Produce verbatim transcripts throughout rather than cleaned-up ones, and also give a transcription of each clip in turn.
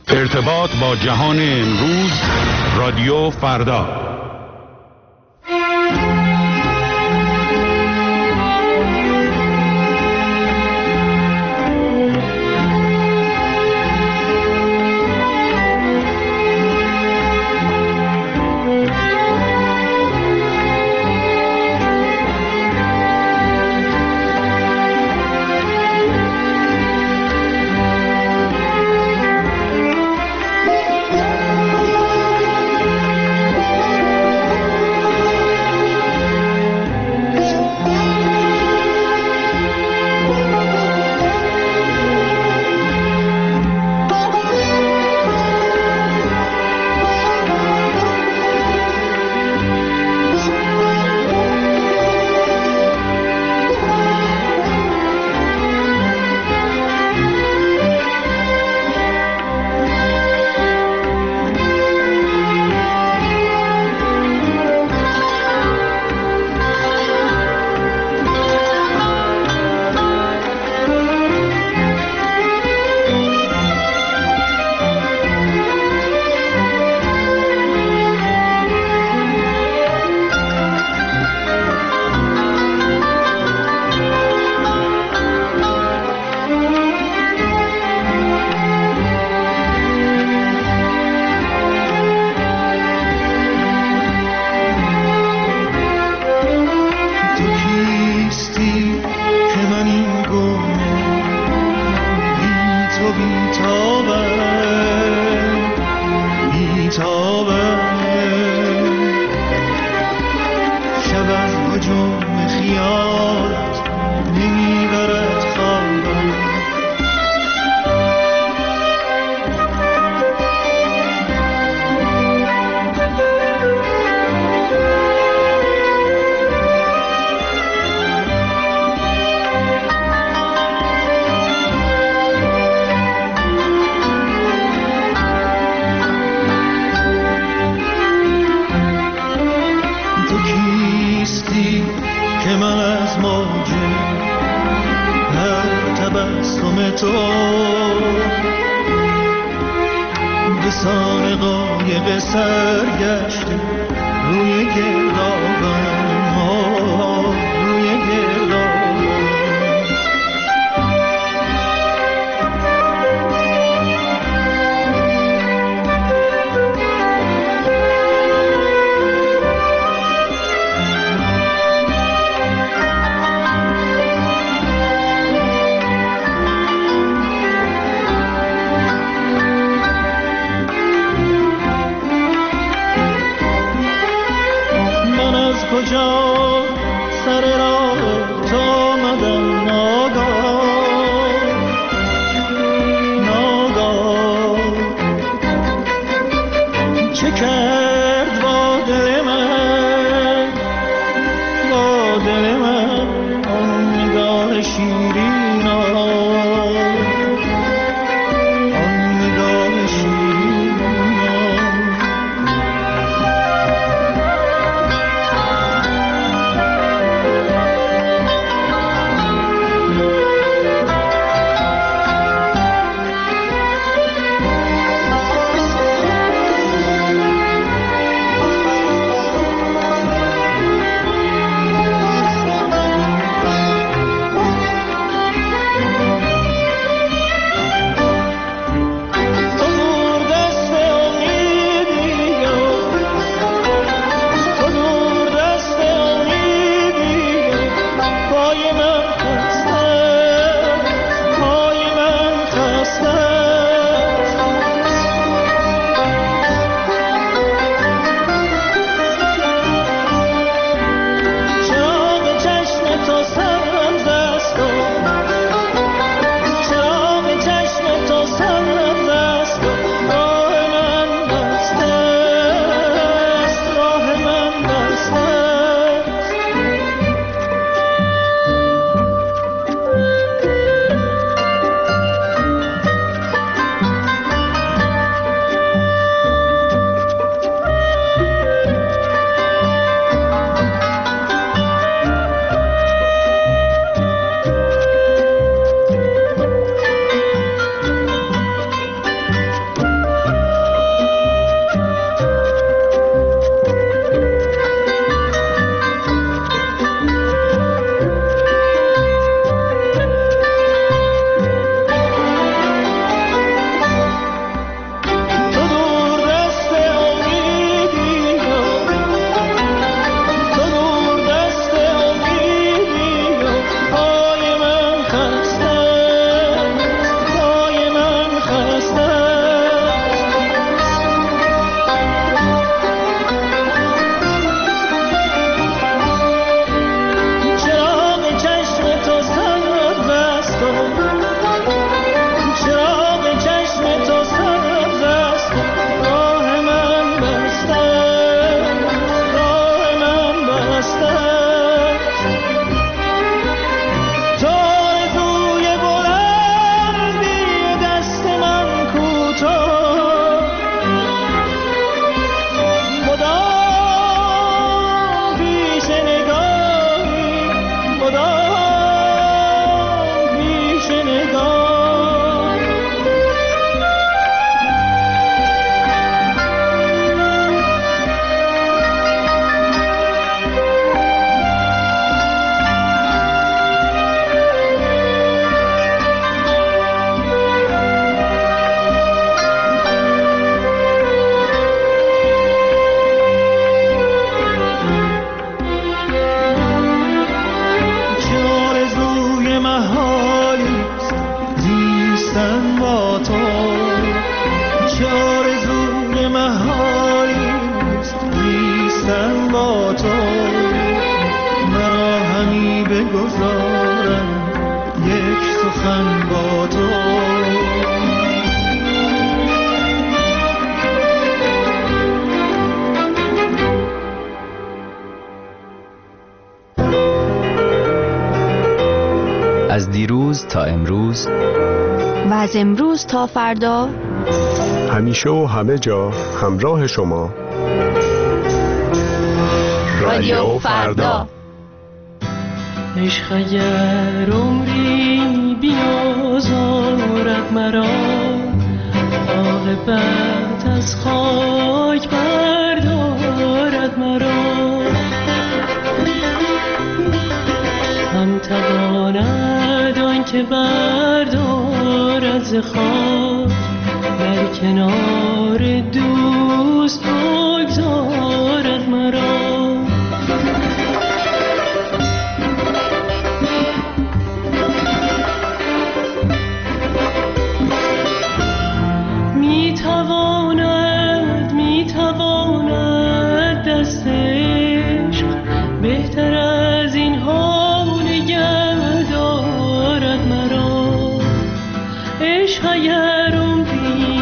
ارتباط با جهان امروز، رادیو فردا. کجا امروز و از امروز تا فردا همیشه و همه جا همراه شما. رادیو فردا. عشق اگر عمری بیازارد مرا، عاقبت از خاک بردارد مرا. هم تواند آن که بردارد ز خاک، در کنار دوست بگذارد مرا. میتواند میتواند دست عشق بهتر از این ها نگه دارد مرا. عشق اگر عمری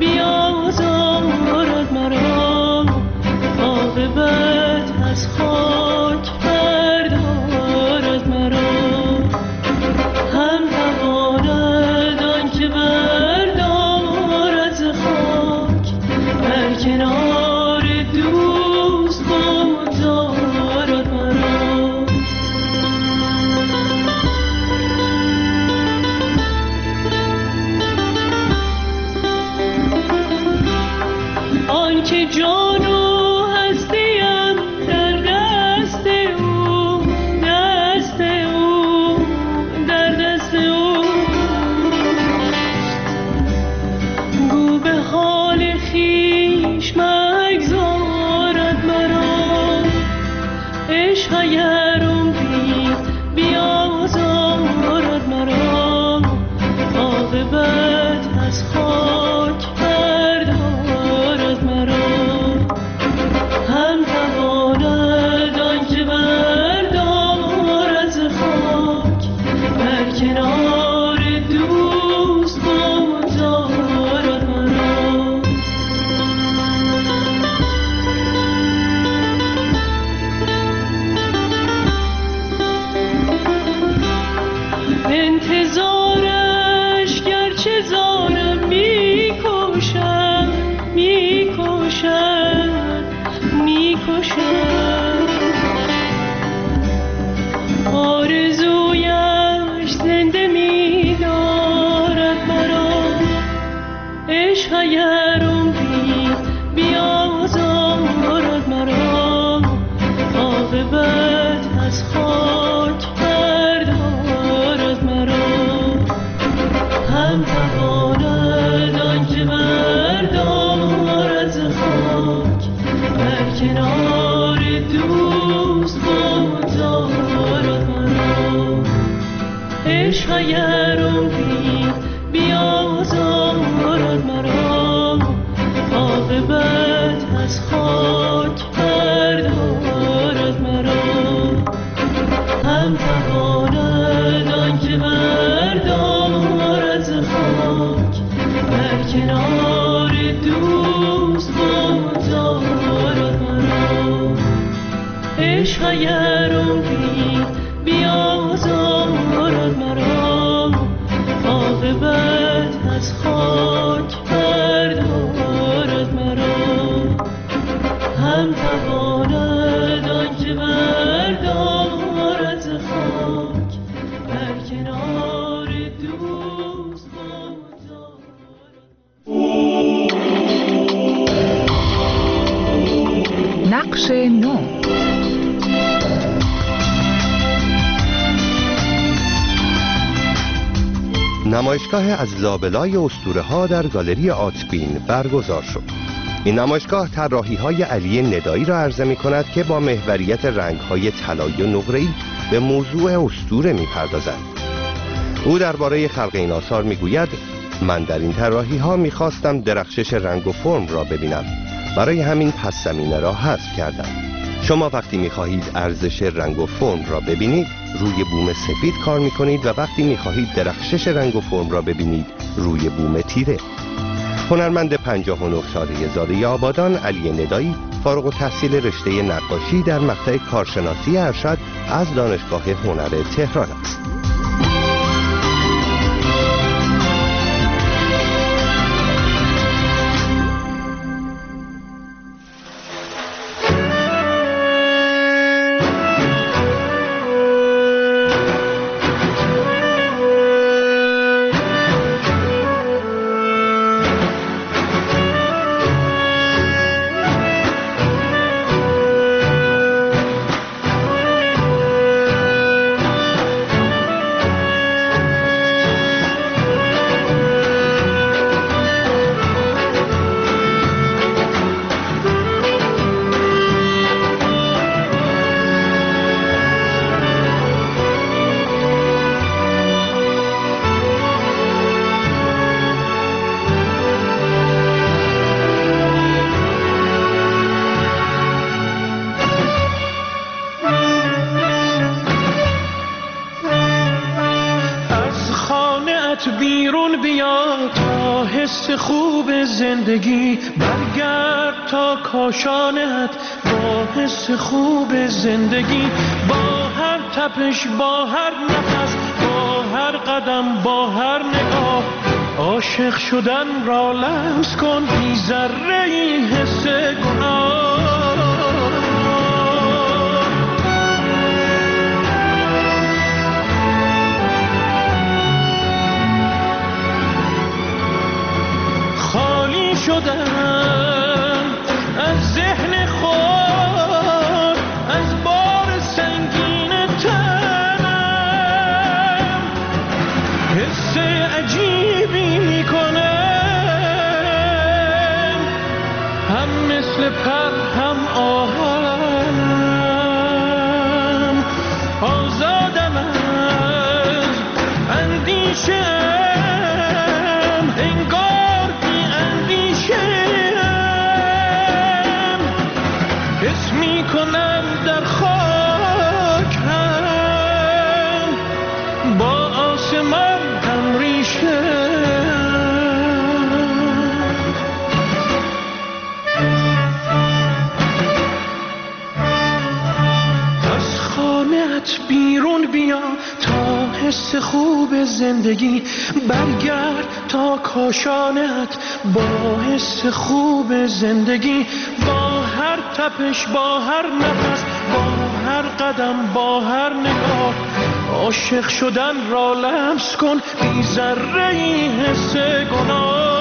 بیازارد مرا، عاقبت از خاک بردارد مرا. هم تواند آن که بردارد ز خاک، در کنار دوست بگذارد مرا. آن که جان و هستیم در دست او، دست او، در دست او، گو به حال خویش مگذارد مرا. عشق اگر عمری بیازارد مرا، عاقبت از خاک بردارد مرا. هم تواند آن که بردارد ز خاک، در کنار دوست بگذارد مرا. انتظارش گرچه زارم میکشد، میکشد، میکشد. آرزویش زنده می‌دارد مرا. عشق اگر عمری بیازارد مرا، عاقبت از خاک بردارد مرا. هم تواند آن که بردارد ز خاک، در کنار دوست بگذارد مرا. عشق اگر عمری بیازارد مرا، عاقبت از خاک بردارد مرا. هم تواند آن که بردارد ز خاک، در کنار دوست بگذارد مرا. عشق اگر عمری بیازارد مرا، عاقبت از خاک بردارد مرا. هم تواند آن که بردارد ز خاک، در کنار دوست بگذارد. نقش نو. نمایشگاه از لابلای اسطوره‌ها در گالری آتبین برگزار شد. این نمایشگاه طراحی‌های علی ندایی را عرضه می‌کند که با محوریت رنگ‌های طلایی و نقره‌ای به موضوع اسطوره می‌پردازد. او درباره خلق این آثار می‌گوید: من در این طراحی‌ها می‌خواستم درخشش رنگ و فرم را ببینم، برای همین پس زمینه را حذف کردم. شما وقتی می‌خواهید ارزش رنگ و فرم را ببینید روی بوم سفید کار می‌کنید و وقتی می‌خواهید درخشش رنگ و فرم را ببینید روی بوم تیره. هنرمند پنجاه و نه ساله زاده آبادان علی ندایی فارغ التحصیل رشته نقاشی در مقطع کارشناسی ارشد از دانشگاه هنر تهران است. حس خوب زندگی برگرد تا کاشانت، با حس خوب زندگی، با هر تپش، با هر نفس، با هر قدم، با هر نگاه، عاشق شدن را لمس کن بی ذره این حس گناه. خالی شدن از ذهن خود، از بار سنگین تنم، حس عجیبی میکنم، هم مثل پر هم آهنم، آزادم از اندیشه، کنم در خاک هم با آسمان هم ریشه. از خانه‌ات بیرون بیا تا حس خوب زندگی برگرد تا کاشانت، با حس خوب زندگی، با هر تپش، با هر نفس، با هر قدم، با هر نگاه، عاشق شدن را لمس کن بی ذره این حس گناه.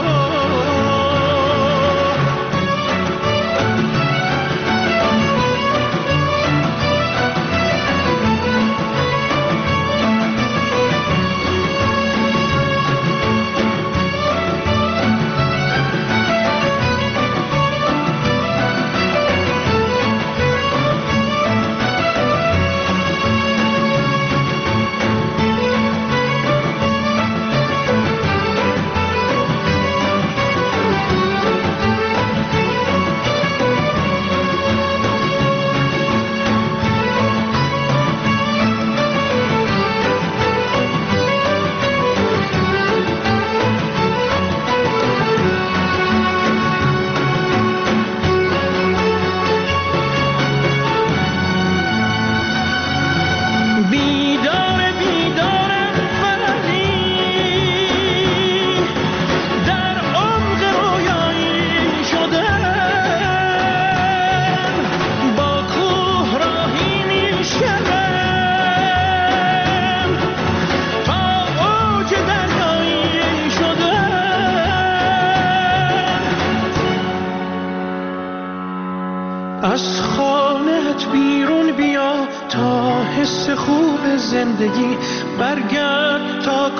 از خانه‌ات بیرون بیا تا حس خوب زندگی برگرد تا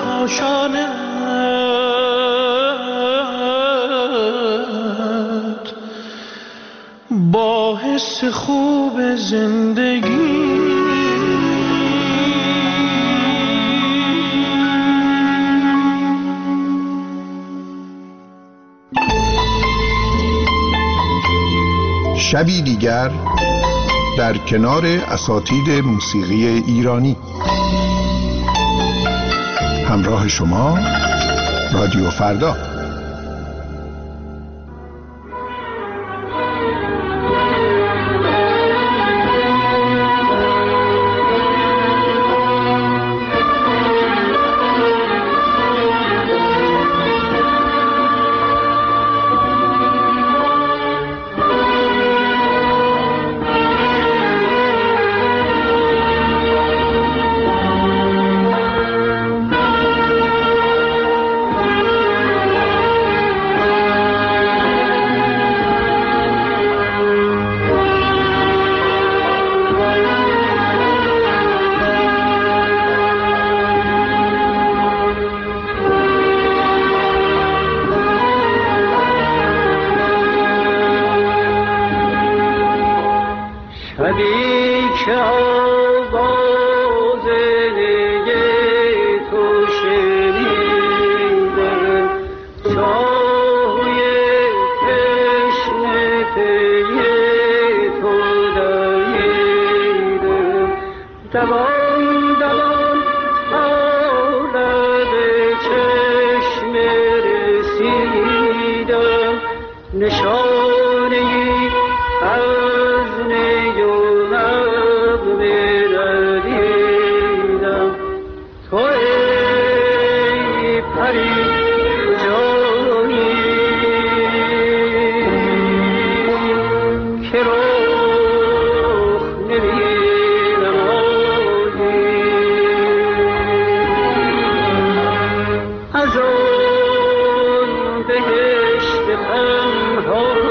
کاشانت، با حس خوب زندگی. شبی دیگر در کنار اساتید موسیقی ایرانی. همراه شما رادیو فردا. دوان دوان آلد چشم نشانه‌ای از نی و نغمه ندیدم. تو ای پری جانی که رخ نمی‌نمایی، از آن بهشت تنها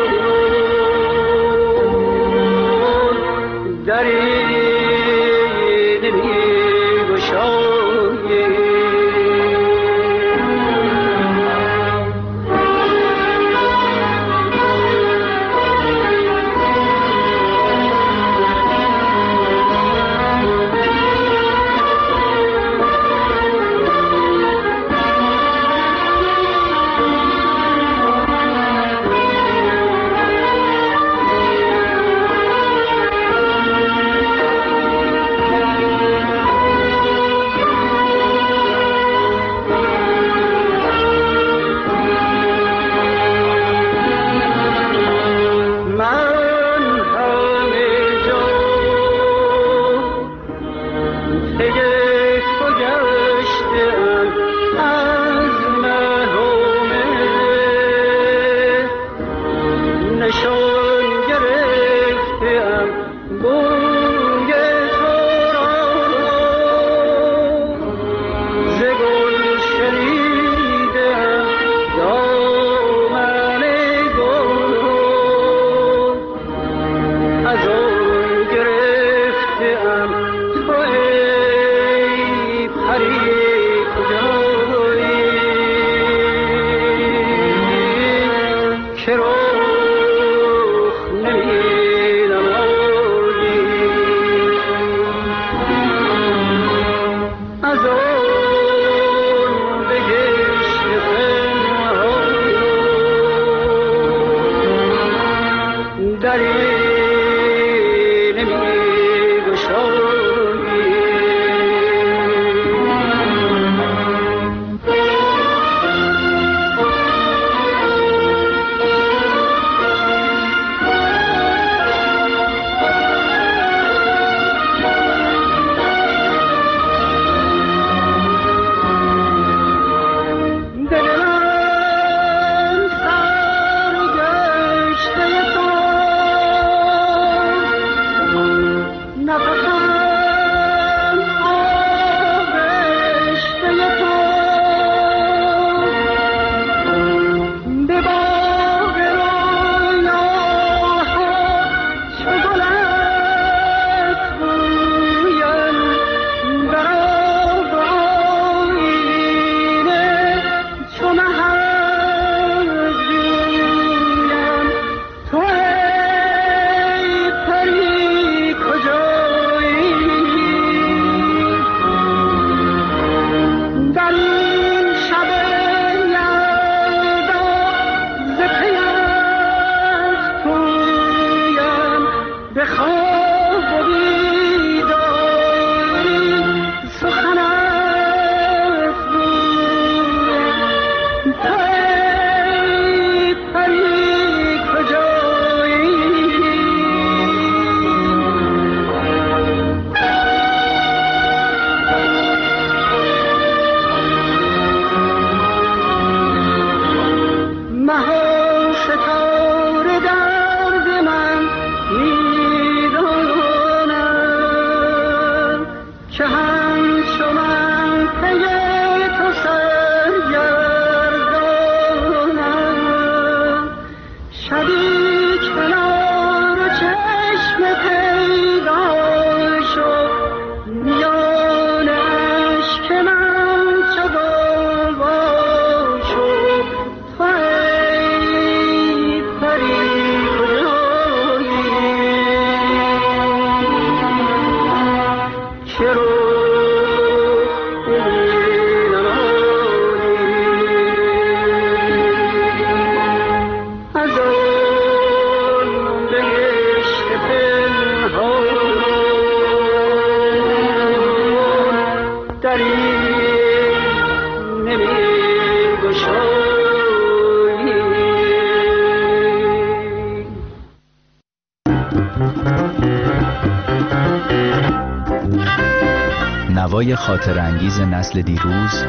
صدای خاطر انگیز نسل دیروز،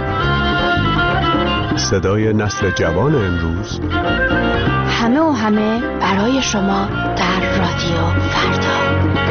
صدای نسل جوان امروز، همه و همه برای شما در رادیو فردا.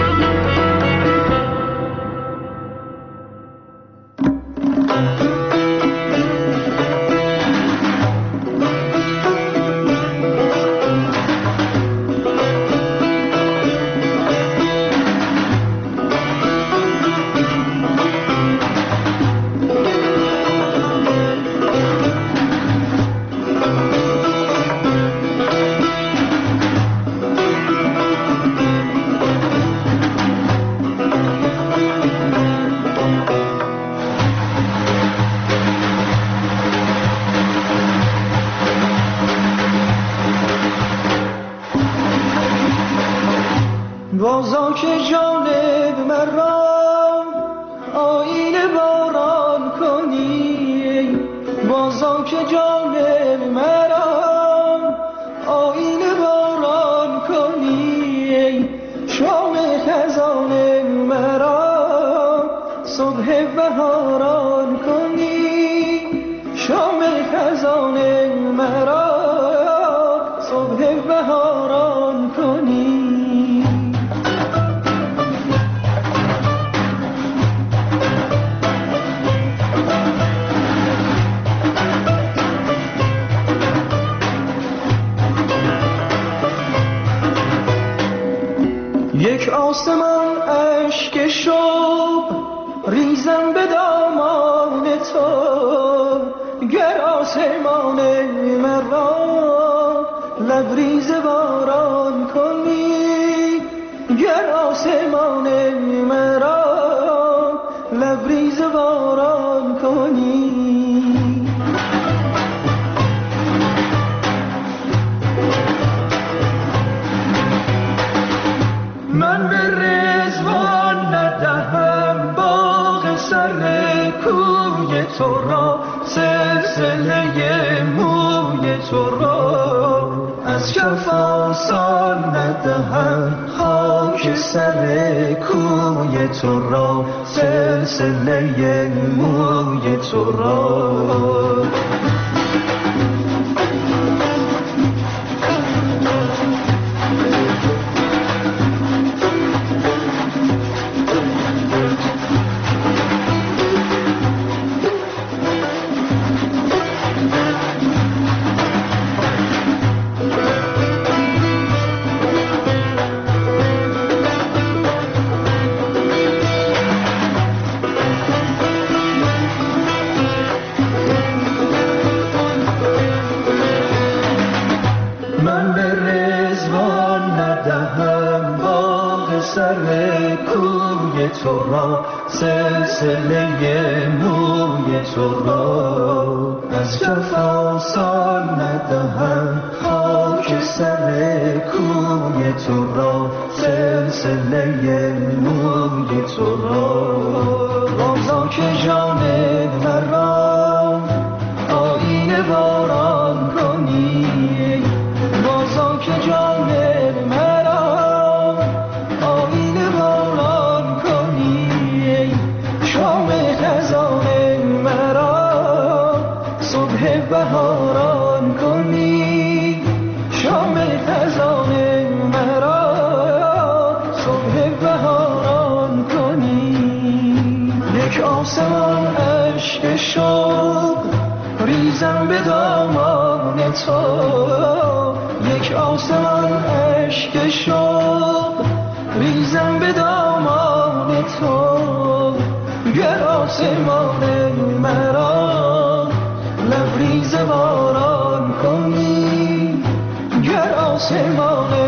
بازا که جانب مرا آینه باران کنی، بازا که جانب مرا آینه باران کنی، شام خزان مرا صبح بهاران کنی، شام خزان مرا صبح بهاران کنی. یک آسمان اشک شب ریزم به دامان تو، گر آسمان مرا لبریز باران کنی، گر آسمان مرا لبریز باران کنی. من به رضوان ندهم باغ سر کوی تو را، سلسله موی تو را از کف آسان ندهم، خاک سر کوی تو را سلسله موی تو را. تو را سلسله موی تو را از کف آسان ندهم، خاک سر کوی تو را سلسله موی تو را. بازا که جان مرا آینه باران کنی، بازا که جان مرا آینه باران کنی، شام خزان مرا صبح بهاران کنی، شام خزان مرا صبح بهاران کنی. یک آسمان اشک شوق ریزم به دامان تو، یک آسمان اشک شوق ریزم به دامان تو، گر آسمان مرا لبریز باران کنی، گر آسمان